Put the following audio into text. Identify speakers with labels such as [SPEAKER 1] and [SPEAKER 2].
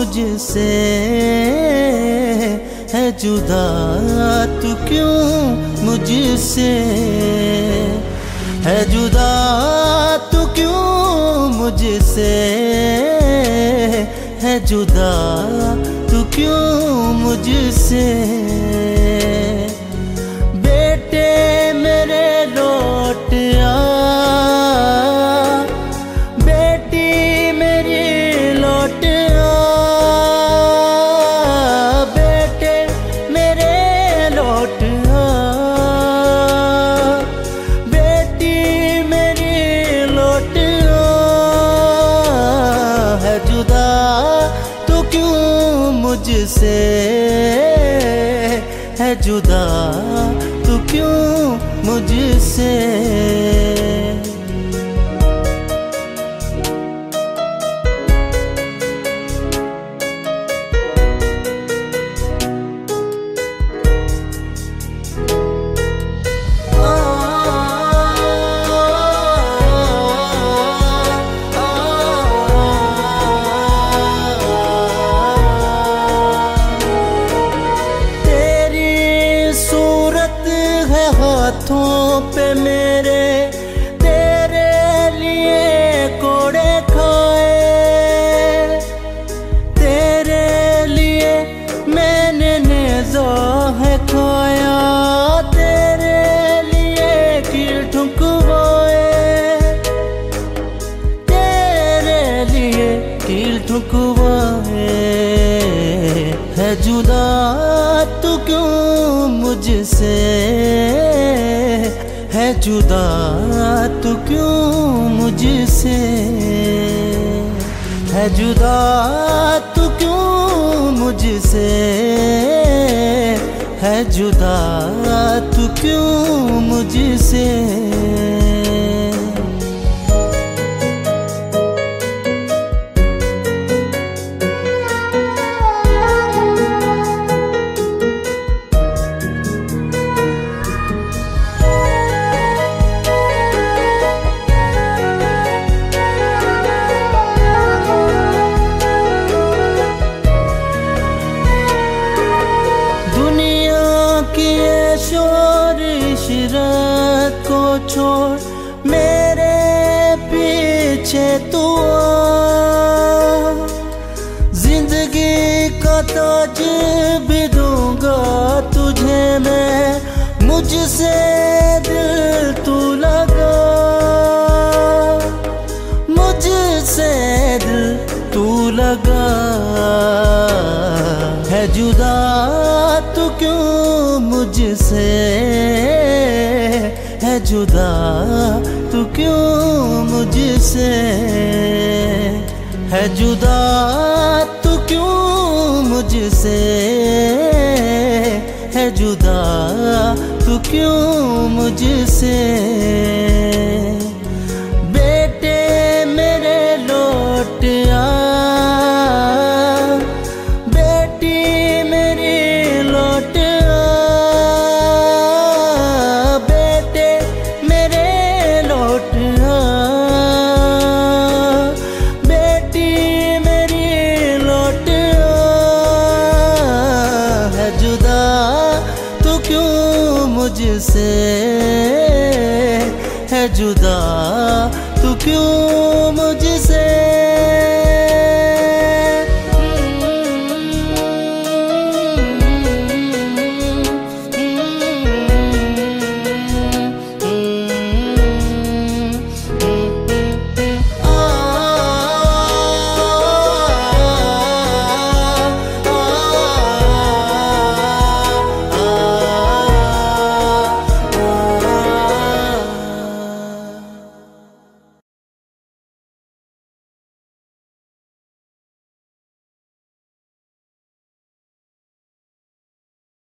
[SPEAKER 1] मुझसे है जुदा, तू क्यों मुझसे है जुदा, तू क्यों मुझसे है जुदा, तू क्यों मुझसे। बेटे मेरे लौट आ, बेटी मेरी लौट आ, बेटे मेरे लौट आ, बेटी मेरी लौट आ। है जुदा तू क्यों मुझसे, है जुदा तू क्यों मुझसे। हाथों पे मेरे तेरे लिए कोड़े खाए, तेरे लिए मैंने नेज़ा है खाया, तेरे लिए कील ठुकवाए, तेरे लिए कील ठुकवाए। है जुदा तू क्यों मुझसे, है जुदा तू क्यों मुझसे। है जुदा तू क्यों मुझसे, है जुदा तू क्यों मुझसे। शोर इशरत को छोड़ मेरे पीछे तू आ, जिंदगी का ताज भी दूंगा तुझे मैं, मुझसे दिल तू लगा, मुझसे दिल तू लगा। है जुदा तू क्यों मुझसे, है जुदा तू क्यों मुझसे। है जुदा तू क्यों मुझसे, है जुदा तू क्यों मुझसे। बेटे मेरे लौट आ, मुझसे है जुदा तू क्यों मुझसे।